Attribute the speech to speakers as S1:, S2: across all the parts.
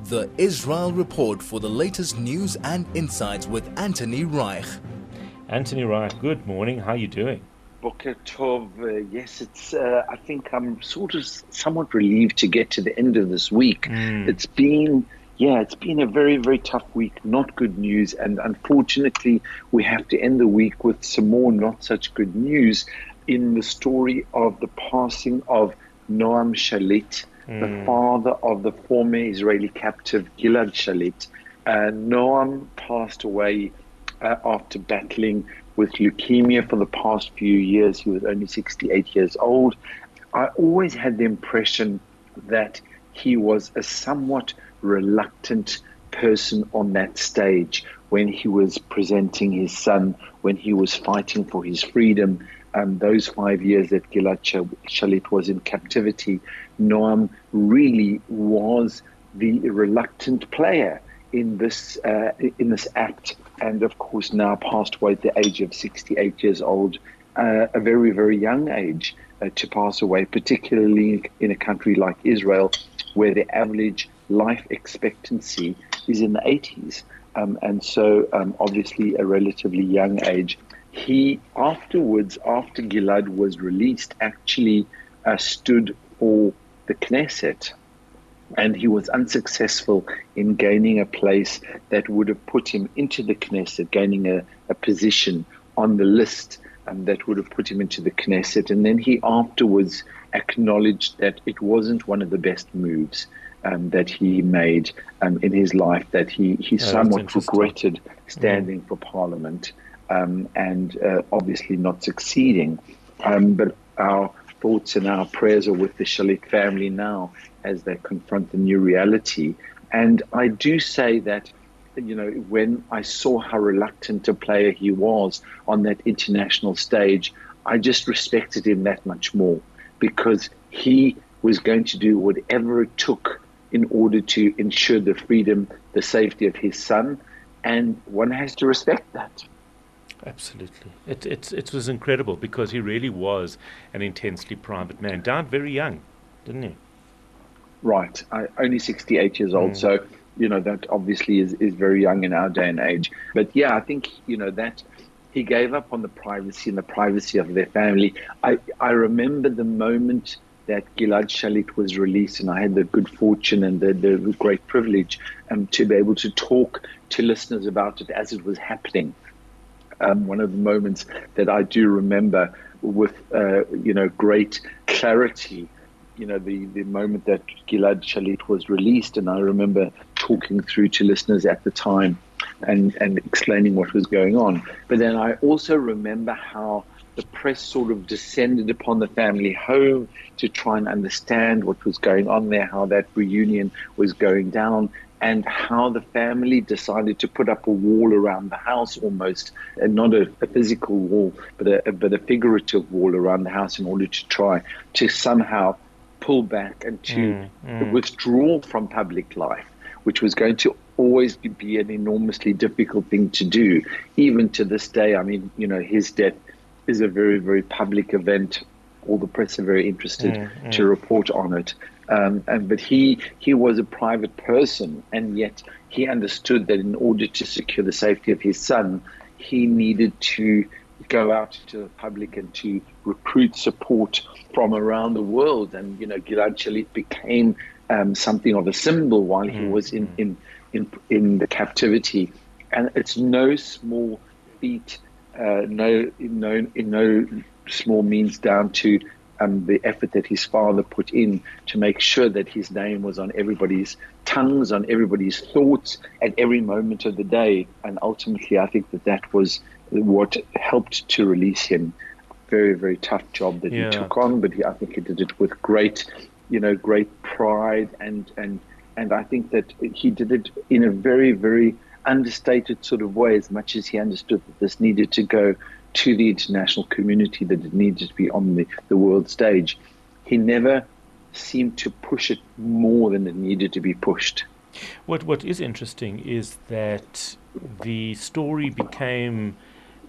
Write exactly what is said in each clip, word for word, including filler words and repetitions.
S1: The Israel Report for the latest news and insights with Anthony Reich.
S2: Anthony Reich, good morning. How are you doing?
S3: Boker Tov, uh, yes, it's. Uh, I think I'm sort of somewhat relieved to get to the end of this week.
S2: Mm.
S3: It's been, yeah, it's been a very, very tough week. Not good news, and unfortunately, we have to end the week with some more not such good news in the story of the passing of Noam Shalit, mm. the father of the former Israeli captive Gilad Shalit. Uh, Noam passed away uh, after battling with leukemia for the past few years. He was only sixty-eight years old. I always had the impression that he was a somewhat reluctant person on that stage when he was presenting his son, when he was fighting for his freedom. Um, those five years that Gilad Shalit was in captivity, Noam really was the reluctant player in this uh, in this act, and of course now passed away at the age of sixty-eight years old, uh, a very, very young age uh, to pass away, particularly in a country like Israel, where the average life expectancy is in the eighties, um, and so um, obviously a relatively young age. He afterwards, after Gilad was released, actually uh, stood for the Knesset. And he was unsuccessful in gaining a place that would have put him into the Knesset, gaining a, a position on the list um, that would have put him into the Knesset. And then he afterwards acknowledged that it wasn't one of the best moves um, that he made um, in his life, that he, he
S2: oh,
S3: somewhat regretted standing mm. for Parliament um, and uh, obviously not succeeding. Um, but our thoughts and our prayers are with the Shalit family now as they confront the new reality. And I do say that, you know, when I saw how reluctant a player he was on that international stage, I just respected him that much more, because he was going to do whatever it took in order to ensure the freedom, the safety of his son, and one has to respect that.
S2: Absolutely. It, it, it was incredible, because he really was an intensely private man. Died very young, didn't he?
S3: Right. I, only sixty-eight years old. Mm. So, you know, that obviously is, is very young in our day and age. But yeah, I think, you know, that he gave up on the privacy and the privacy of their family. I, I remember the moment that Gilad Shalit was released, and I had the good fortune and the, the great privilege um, to be able to talk to listeners about it as it was happening. Um, one of the moments that I do remember with, uh, you know, great clarity, you know, the, the moment that Gilad Shalit was released. And I remember talking through to listeners at the time and, and explaining what was going on. But then I also remember how the press sort of descended upon the family home to try and understand what was going on there, how that reunion was going down, and how the family decided to put up a wall around the house almost, and not a, a physical wall, but a, but a figurative wall around the house in order to try to somehow pull back and to mm, mm. withdraw from public life, which was going to always be an enormously difficult thing to do. Even to this day, I mean, you know, his death is a very, very public event. All the press are very interested mm, mm. to report on it. Um, and but he he was a private person, and yet he understood that in order to secure the safety of his son, he needed to go out to the public and to recruit support from around the world. And, you know, Gilad Shalit became um, something of a symbol while he mm, was in, mm. in, in, in the captivity. And it's no small feat, uh, no, no, in no small means down to um, the effort that his father put in to make sure that his name was on everybody's tongues, on everybody's thoughts at every moment of the day. And ultimately, I think that that was what helped to release him. Very, very tough job that yeah. he took on, but he, I think he did it with great, you know, great pride, and and and I think that he did it in a very, very understated sort of way, as much as he understood that this needed to go to the international community, that it needed to be on the, the world stage. He never seemed to push it more than it needed to be pushed.
S2: What What is interesting is that the story became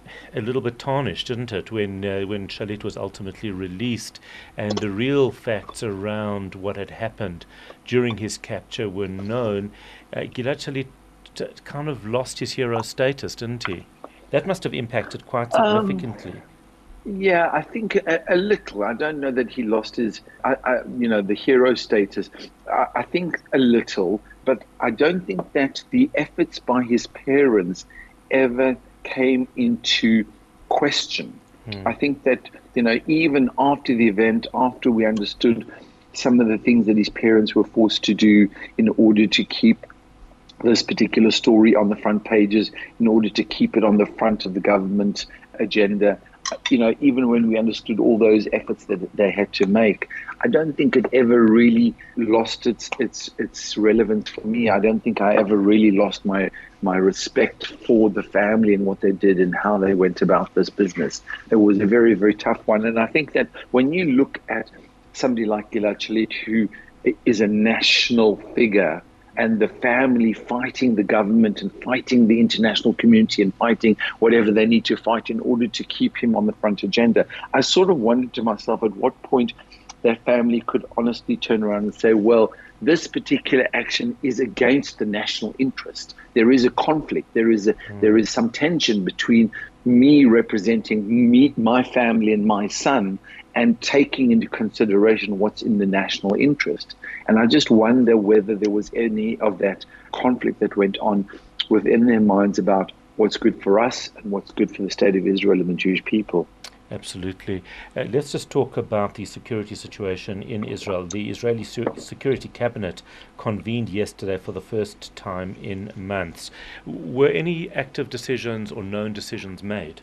S2: a little bit tarnished, didn't it, when uh, when Shalit was ultimately released, and the real facts around what had happened during his capture were known. Uh, Gilad Shalit t- kind of lost his hero status, didn't he? That must have impacted quite significantly.
S3: Um, yeah, I think a, a little. I don't know that he lost his, I, I, you know, the hero status. I, I think a little, but I don't think that the efforts by his parents ever came into question. Hmm. I think that, you know, even after the event, after we understood some of the things that his parents were forced to do in order to keep this particular story on the front pages, in order to keep it on the front of the government agenda, you know, even when we understood all those efforts that they had to make, I don't think it ever really lost its its its relevance for me. I don't think I ever really lost my my respect for the family and what they did and how they went about this business. It was a very, very tough one. And I think that when you look at somebody like Gilad Shalit, who is a national figure, and the family fighting the government and fighting the international community and fighting whatever they need to fight in order to keep him on the front agenda, I sort of wondered to myself at what point that family could honestly turn around and say, well, this particular action is against the national interest. There is a conflict. There is a mm. there is some tension between me representing me, my family and my son, and taking into consideration what's in the national interest. And I just wonder whether there was any of that conflict that went on within their minds about what's good for us and what's good for the state of Israel and the Jewish people.
S2: Absolutely. Uh, let's just talk about the security situation in Israel. The Israeli Su- Security Cabinet convened yesterday for the first time in months. Were any active decisions or known decisions made?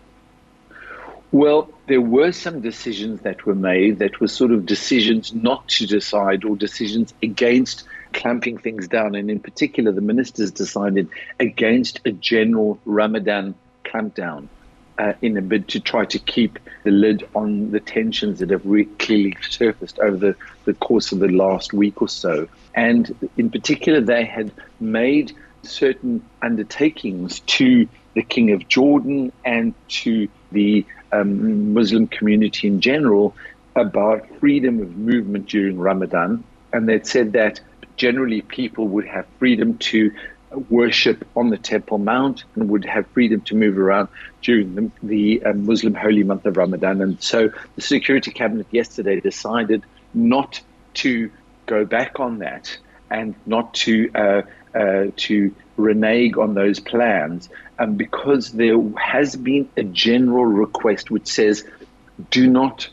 S3: Well, there were some decisions that were made that were sort of decisions not to decide or decisions against clamping things down. And in particular, the ministers decided against a general Ramadan clampdown uh, in a bid to try to keep the lid on the tensions that have re- clearly surfaced over the, the course of the last week or so. And in particular, they had made certain undertakings to the King of Jordan and to the um, Muslim community in general about freedom of movement during Ramadan. And they'd said that generally people would have freedom to worship on the Temple Mount and would have freedom to move around during the, the uh, Muslim holy month of Ramadan. And so the Security Cabinet yesterday decided not to go back on that and not to uh, uh, to renege on those plans, um, because there has been a general request which says do not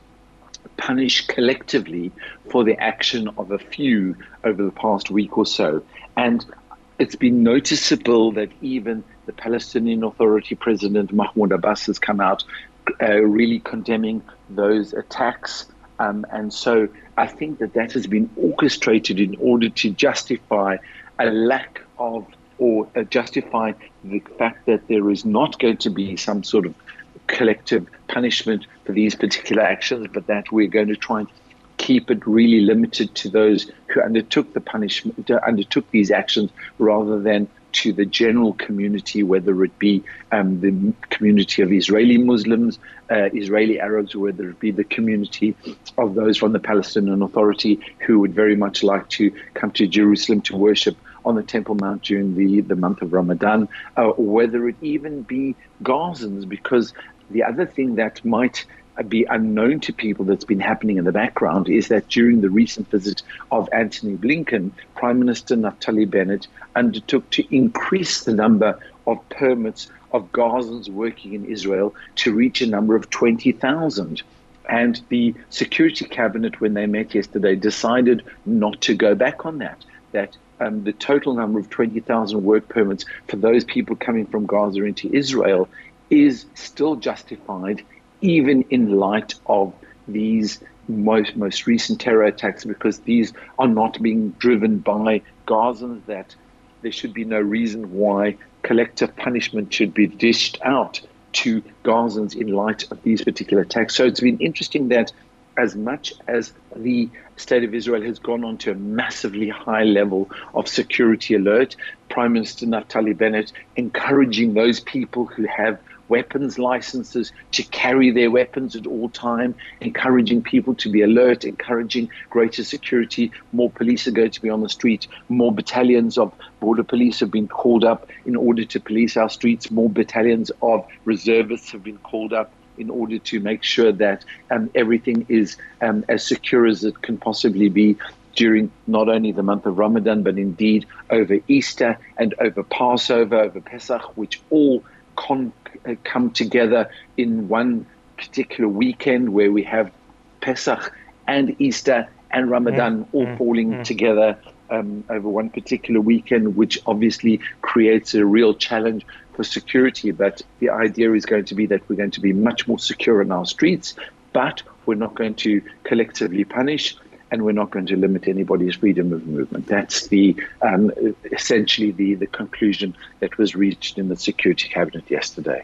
S3: punish collectively for the action of a few over the past week or so. And it's been noticeable that even the Palestinian Authority President Mahmoud Abbas has come out uh, really condemning those attacks. Um, and so I think that that has been orchestrated in order to justify a lack of, or uh, justify the fact that there is not going to be some sort of collective punishment for these particular actions, but that we're going to try and keep it really limited to those who undertook the punishment, undertook these actions, rather than to the general community, whether it be um, the community of Israeli Muslims, uh, Israeli Arabs, or whether it be the community of those from the Palestinian Authority who would very much like to come to Jerusalem to worship on the Temple Mount during the, the month of Ramadan, uh, or whether it even be Gazans, because the other thing that might be unknown to people that's been happening in the background is that during the recent visit of Antony Blinken, Prime Minister Naftali Bennett undertook to increase the number of permits of Gazans working in Israel to reach a number of twenty thousand. And the Security Cabinet, when they met yesterday, decided not to go back on that, that um, the total number of twenty thousand work permits for those people coming from Gaza into Israel is still justified, even in light of these most most recent terror attacks, because these are not being driven by Gazans, that there should be no reason why collective punishment should be dished out to Gazans in light of these particular attacks. So it's been interesting that as much as the State of Israel has gone on to a massively high level of security alert, Prime Minister Naftali Bennett encouraging those people who have weapons licenses to carry their weapons at all time, encouraging people to be alert, encouraging greater security. More police are going to be on the street. More battalions of border police have been called up in order to police our streets. More battalions of reservists have been called up in order to make sure that um, everything is um, as secure as it can possibly be during not only the month of Ramadan, but indeed over Easter and over Passover, over Pesach, which all con- uh, come together in one particular weekend where we have Pesach and Easter and Ramadan mm, all mm, falling mm. together um, over one particular weekend, which obviously creates a real challenge for security. But the idea is going to be that we're going to be much more secure in our streets, but we're not going to collectively punish, and we're not going to limit anybody's freedom of movement. That's the um, essentially the, the conclusion that was reached in the Security Cabinet yesterday.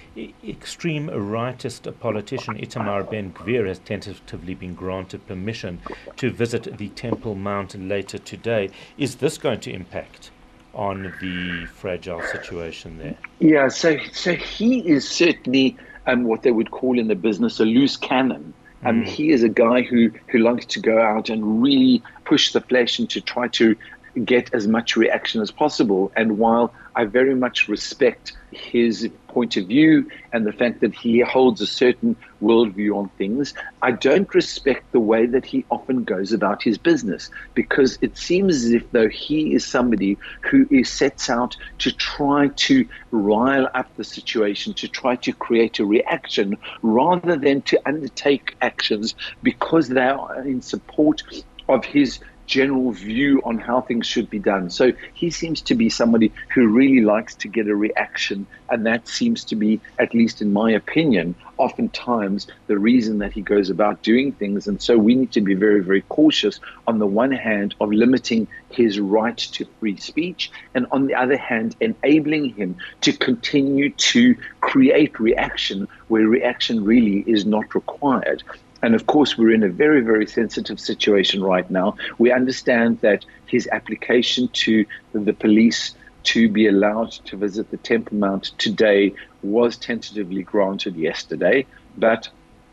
S2: Extreme rightist politician Itamar Ben-Gvir has tentatively been granted permission to visit the Temple Mount later today. Is this going to impact on the fragile situation there?
S3: Yeah, so so he is certainly um, what they would call in the business a loose cannon. Um, mm. He is a guy who, who likes to go out and really push the flesh and to try to get as much reaction as possible. And while I very much respect his point of view and the fact that he holds a certain worldview on things, I don't respect the way that he often goes about his business, because it seems as if though he is somebody who is sets out to try to rile up the situation, to try to create a reaction rather than to undertake actions because they are in support of his general view on how things should be done. So he seems to be somebody who really likes to get a reaction, and that seems to be, at least in my opinion, oftentimes the reason that he goes about doing things. And so we need to be very, very cautious, on the one hand, of limiting his right to free speech, and on the other hand, enabling him to continue to create reaction where reaction really is not required. And of course, we're in a very, very sensitive situation right now. We understand that his application to the police to be allowed to visit the Temple Mount today was tentatively granted yesterday. But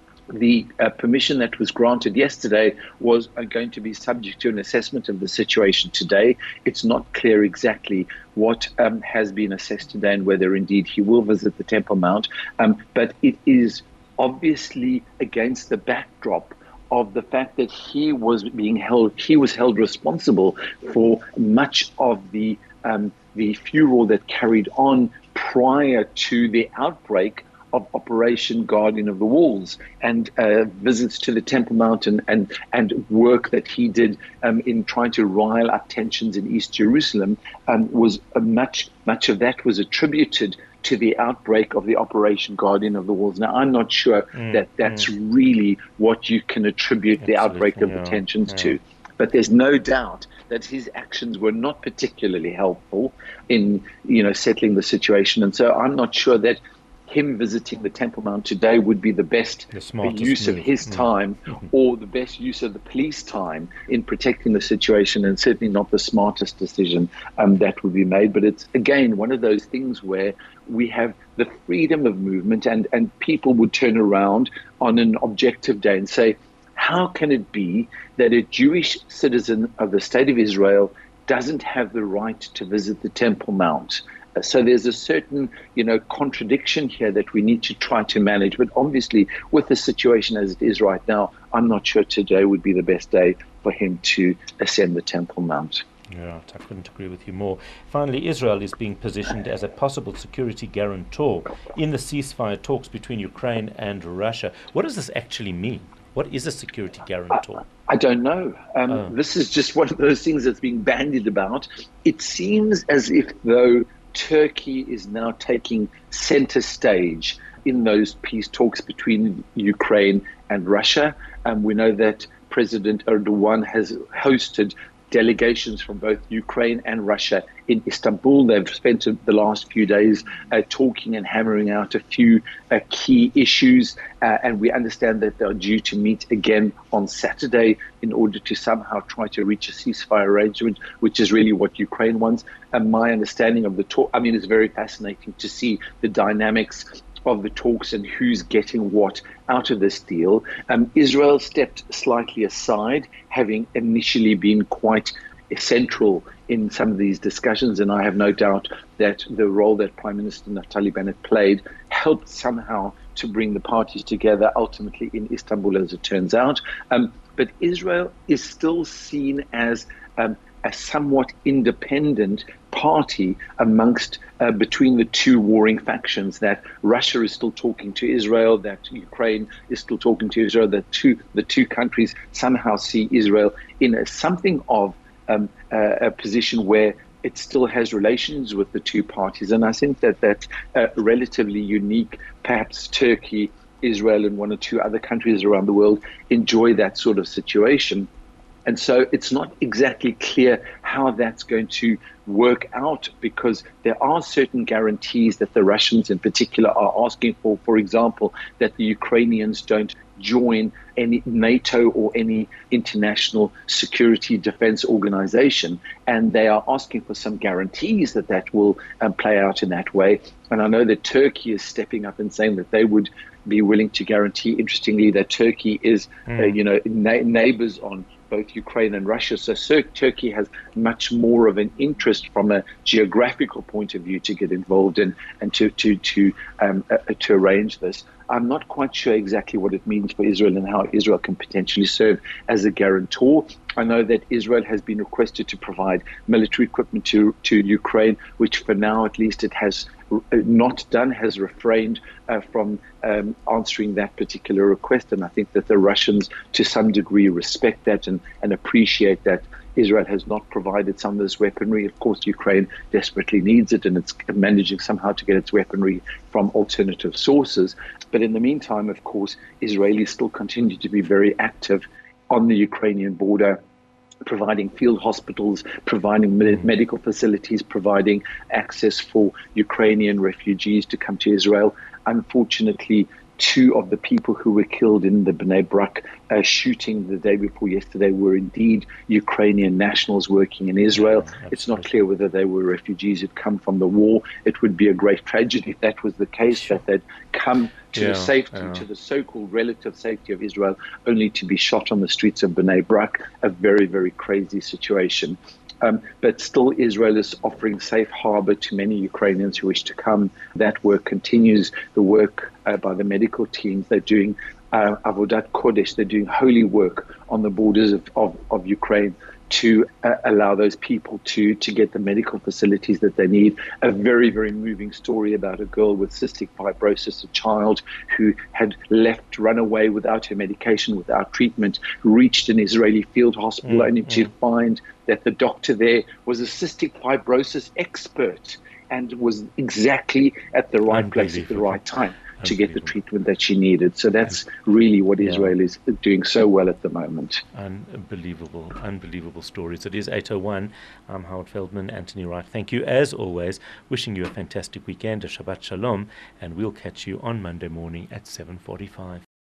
S3: the uh, permission that was granted yesterday was uh, going to be subject to an assessment of the situation today. It's not clear exactly what um, has been assessed today and whether indeed he will visit the Temple Mount. Um, but it is obviously against the backdrop of the fact that he was being held, he was held responsible for much of the um, the furor that carried on prior to the outbreak of Operation Guardian of the Walls, and uh, visits to the Temple Mount and, and, and work that he did um, in trying to rile up tensions in East Jerusalem. Um, was a much much of that was attributed to the outbreak of the Operation Guardian of the Walls. Now, I'm not sure mm, that that's mm. really what you can attribute Absolutely, the outbreak of yeah, the tensions yeah. to. But there's no doubt that his actions were not particularly helpful in, you know, settling the situation. And so I'm not sure that him visiting the Temple Mount today would be the best the use move. of his time mm-hmm. or the best use of the police time in protecting the situation, and certainly not the smartest decision um, that would be made. But it's, again, one of those things where we have the freedom of movement, and, and people would turn around on an objective day and say, how can it be that a Jewish citizen of the state of Israel doesn't have the right to visit the Temple Mount? So there's a certain, you know, contradiction here that we need to try to manage. But obviously, with the situation as it is right now, I'm not sure today would be the best day for him to ascend the Temple Mount.
S2: Yeah, I couldn't agree with you more. Finally, Israel is being positioned as a possible security guarantor in the ceasefire talks between Ukraine and Russia. What does this actually mean? What is a security guarantor?
S3: I, I don't know. Um, oh. This is just one of those things that's being bandied about. It seems as if, though, Turkey is now taking center stage in those peace talks between Ukraine and Russia. Um, we know that President Erdogan has hosted delegations from both Ukraine and Russia in Istanbul. They've spent the last few days uh, talking and hammering out a few uh, key issues, uh, and we understand that they're due to meet again on Saturday in order to somehow try to reach a ceasefire arrangement, which is really what Ukraine wants. And my understanding of the talk, I mean, it's very fascinating to see the dynamics of the talks and who's getting what out of this deal. Um, Israel stepped slightly aside, having initially been quite central in some of these discussions, and I have no doubt that the role that Prime Minister Naftali Bennett played helped somehow to bring the parties together, ultimately in Istanbul, as it turns out. Um, but Israel is still seen as um, a somewhat independent party amongst uh, between the two warring factions, that Russia is still talking to Israel, that Ukraine is still talking to Israel, that two, the two countries somehow see Israel in a, something of um, a, a position where it still has relations with the two parties. And I think that that's uh, relatively unique. Perhaps Turkey, Israel, and one or two other countries around the world enjoy that sort of situation. And so it's not exactly clear how that's going to work out, because there are certain guarantees that the Russians in particular are asking for. For example, that the Ukrainians don't join any NATO or any international security defense organization. And they are asking for some guarantees that that will um, play out in that way. And I know that Turkey is stepping up and saying that they would be willing to guarantee, interestingly, that Turkey is, mm. uh, you know, na- neighbors on both Ukraine and Russia. So Sir, Turkey has much more of an interest from a geographical point of view to get involved in and to to to um, uh, to arrange this. I'm not quite sure exactly what it means for Israel and how Israel can potentially serve as a guarantor. I know that Israel has been requested to provide military equipment to, to Ukraine, which for now at least it has not done, has refrained uh, from um, answering that particular request. And I think that the Russians to some degree respect that and, and appreciate that Israel has not provided some of this weaponry. Of course, Ukraine desperately needs it, and it's managing somehow to get its weaponry from alternative sources. But in the meantime, of course, Israelis still continue to be very active on the Ukrainian border, providing field hospitals, providing med- medical facilities, providing access for Ukrainian refugees to come to Israel. Unfortunately, two of the people who were killed in the Bnei Brak uh, shooting the day before yesterday were indeed Ukrainian nationals working in Israel. Yeah, it's not clear whether they were refugees who'd come from the war. It would be a great tragedy if that was the case, sure. that they'd come to yeah, the safety, yeah. to the so-called relative safety of Israel, only to be shot on the streets of Bnei Brak. A very, very crazy situation. Um, but still, Israel is offering safe harbor to many Ukrainians who wish to come. That work continues. The work uh, by the medical teams, they're doing uh, Avodat Kodesh, they're doing holy work on the borders of, of, of Ukraine to uh, allow those people to, to get the medical facilities that they need. A very, very moving story about a girl with cystic fibrosis, a child who had left, run away without her medication, without treatment, reached an Israeli field hospital mm, only mm. to find that the doctor there was a cystic fibrosis expert and was exactly at the right place at the right time to get the treatment that she needed. So that's really what Israel yeah. is doing so well at the moment.
S2: Unbelievable, unbelievable stories. It is eight oh one. I'm Howard Feldman, Anthony Wright. Thank you as always. Wishing you a fantastic weekend, a Shabbat Shalom, and we'll catch you on Monday morning at seven forty-five.